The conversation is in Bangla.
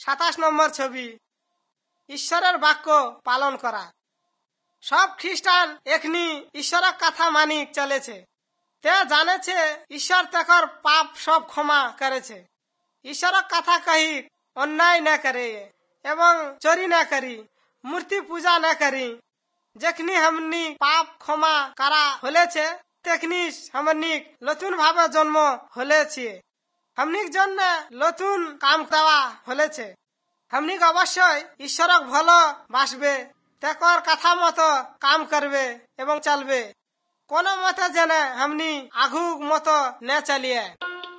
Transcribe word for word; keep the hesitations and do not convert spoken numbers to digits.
সাতাশ নম্বর ছবি, ঈশ্বরের বাক্য পালন করা। সব খ্রিস্টান এখনি ঈশ্বরের কথা মানি চলেছে। তে জানেছে ঈশ্বর তেকর পাপ সব ক্ষমা করেছে। ঈশ্বরের কথা কহি অন্যায় না করে এবং চोरी না করি, মূর্তি পূজা না করি। যেখনি हमनी পাপ ক্ষমা করা হলেছে তেখনি हमनी নতুন ভাবে জন্ম হলেছি। हमनी জন্য নতুন কাম দেওয়া হলেছে। हमनी অবশ্যই ঈশ্বরক ভালোবাসবে, তেকর কথা মতো কাম করবে এবং চলবে। কোনো মতে যেন हमनी আঘু মতো না চলিয়ে।